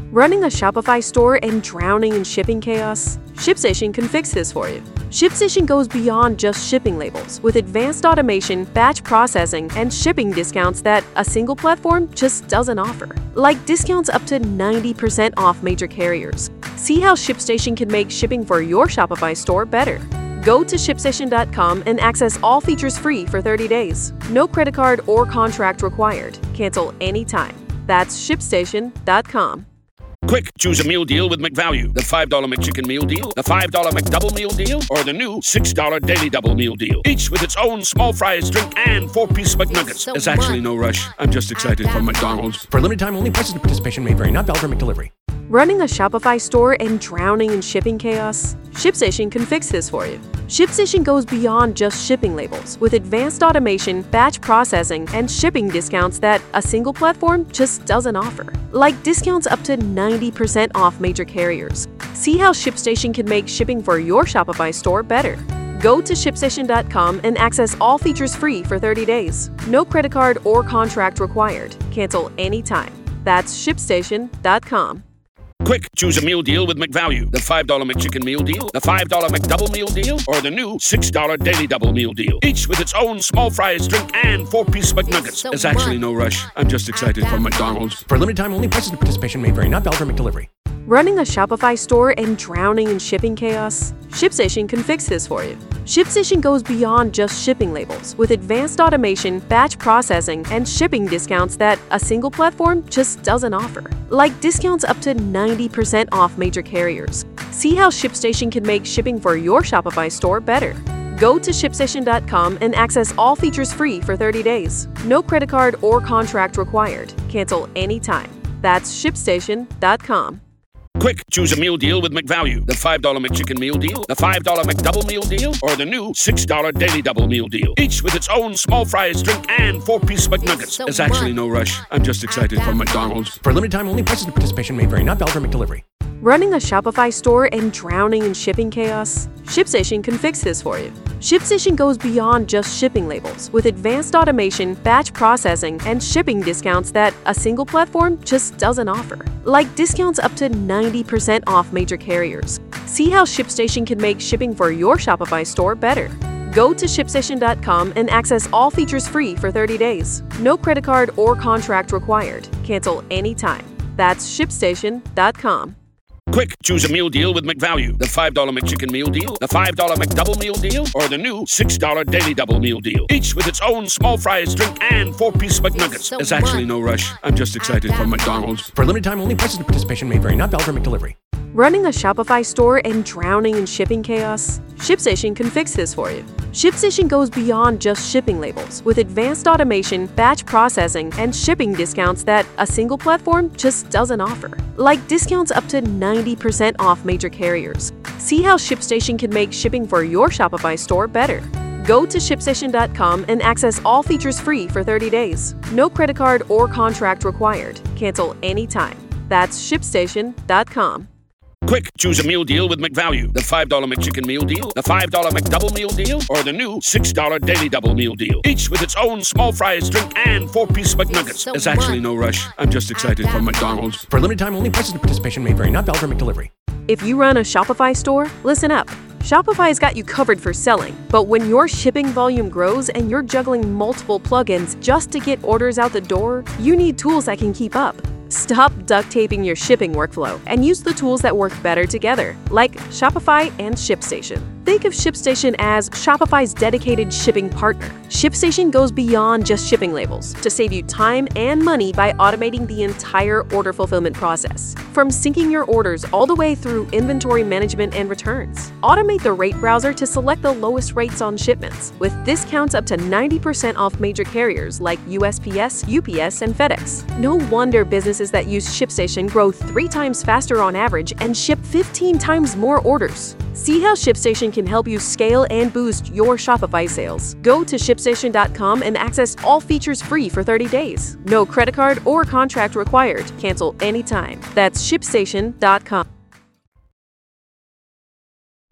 Running a Shopify store and drowning in shipping chaos? ShipStation can fix this for you. ShipStation goes beyond just shipping labels with advanced automation, batch processing, and shipping discounts that a single platform just doesn't offer. Like discounts up to 90% off major carriers. See how ShipStation can make shipping for your Shopify store better. Go to ShipStation.com and access all features free for 30 days. No credit card or contract required. Cancel anytime. That's ShipStation.com. Quick, choose a meal deal with McValue. The $5 McChicken meal deal, the $5 McDouble meal deal, or the new $6 Daily Double meal deal. Each with its own small fries, drink, and 4-piece McNuggets. There's actually no rush. I'm just excited for McDonald's. For limited time only, prices and participation may vary. Not valid for McDelivery. Running a Shopify store and drowning in shipping chaos? ShipStation can fix this for you. ShipStation goes beyond just shipping labels with advanced automation, batch processing, and shipping discounts that a single platform just doesn't offer. Like discounts up to 90% off major carriers. See how ShipStation can make shipping for your Shopify store better. Go to ShipStation.com and access all features free for 30 days. No credit card or contract required. Cancel anytime. That's ShipStation.com. Quick, choose a meal deal with McValue. The $5 McChicken meal deal, the $5 McDouble meal deal, or the new $6 Daily Double meal deal. Each with its own small fries, drink, and 4-piece McNuggets. There's actually no rush. I'm just excited for McDonald's. For limited time only, prices and participation may vary. Not valid for McDelivery. Running a Shopify store and drowning in shipping chaos? ShipStation can fix this for you. ShipStation goes beyond just shipping labels with advanced automation, batch processing, and shipping discounts that a single platform just doesn't offer. Like discounts up to 90% off major carriers. See how ShipStation can make shipping for your Shopify store better. Go to ShipStation.com and access all features free for 30 days. No credit card or contract required. Cancel anytime. That's ShipStation.com. Quick, choose a meal deal with McValue. The $5 McChicken meal deal, the $5 McDouble meal deal, or the new $6 Daily Double meal deal. Each with its own small fries, drink, and 4-piece McNuggets. There's actually no rush. I'm just excited for McDonald's. For limited time only, prices and participation may vary. Not valid for McDelivery. Running a Shopify store and drowning in shipping chaos? ShipStation can fix this for you. ShipStation goes beyond just shipping labels with advanced automation, batch processing, and shipping discounts that a single platform just doesn't offer. Like discounts up to 90% off major carriers. See how ShipStation can make shipping for your Shopify store better. Go to ShipStation.com and access all features free for 30 days. No credit card or contract required. Cancel anytime. That's ShipStation.com. Quick, choose a meal deal with McValue. The $5 McChicken meal deal, the $5 McDouble meal deal, or the new $6 Daily Double meal deal. Each with its own small fries, drink, and 4-piece McNuggets. There's actually no rush. I'm just excited for McDonald's. For limited time only, prices and participation may vary. Not valid for McDelivery. Running a Shopify store and drowning in shipping chaos? ShipStation can fix this for you. ShipStation goes beyond just shipping labels with advanced automation, batch processing, and shipping discounts that a single platform just doesn't offer. Like discounts up to 90% off major carriers. See how ShipStation can make shipping for your Shopify store better. Go to ShipStation.com and access all features free for 30 days. No credit card or contract required. Cancel anytime. That's ShipStation.com. Quick, choose a meal deal with McValue. The $5 McChicken meal deal, the $5 McDouble meal deal, or the new $6 Daily Double meal deal. Each with its own small fries, drink, and 4-piece McNuggets. There's actually no rush. I'm just excited for McDonald's. For limited time only, prices and participation may vary. Not valid for McDelivery. If you run a Shopify store, listen up. Shopify's got you covered for selling, but when your shipping volume grows and you're juggling multiple plugins just to get orders out the door, you need tools that can keep up. Stop duct taping your shipping workflow and use the tools that work better together, like Shopify and ShipStation. Think of ShipStation as Shopify's dedicated shipping partner. ShipStation goes beyond just shipping labels to save you time and money by automating the entire order fulfillment process. From syncing your orders all the way through inventory management and returns. Automate the rate browser to select the lowest rates on shipments, with discounts up to 90% off major carriers like USPS, UPS, and FedEx. No wonder businesses that use ShipStation grow 3 times faster on average and ship 15 times more orders. See how ShipStation can help you scale and boost your Shopify sales. Go to ShipStation.com and access all features free for 30 days. No credit card or contract required. Cancel anytime. That's ShipStation.com.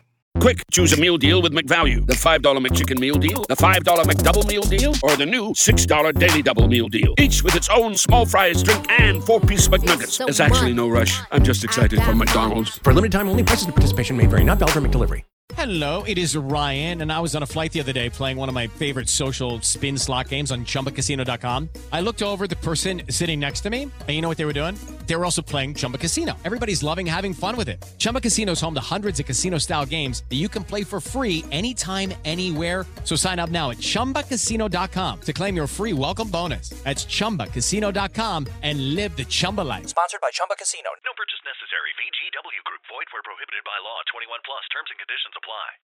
Quick, choose a meal deal with McValue. The $5 McChicken meal deal, the $5 McDouble meal deal, or the new $6 Daily Double meal deal. Each with its own small fries, drink, and 4-piece McNuggets. There's actually no rush. I'm just excited for McDonald's. For limited time only, prices and participation may vary. Not valid for McDelivery. Hello, it is Ryan, and I was on a flight the other day playing one of my favorite social spin slot games on ChumbaCasino.com. I looked over at the person sitting next to me, and you know what they were doing? They were also playing Chumba Casino. Everybody's loving having fun with it. Chumba Casino is home to hundreds of casino-style games that you can play for free anytime, anywhere. So sign up now at ChumbaCasino.com to claim your free welcome bonus. That's ChumbaCasino.com and live the Chumba life. Sponsored by Chumba Casino. No purchase necessary. VGW Group. Void where prohibited by law. 21 plus. Terms and conditions apply.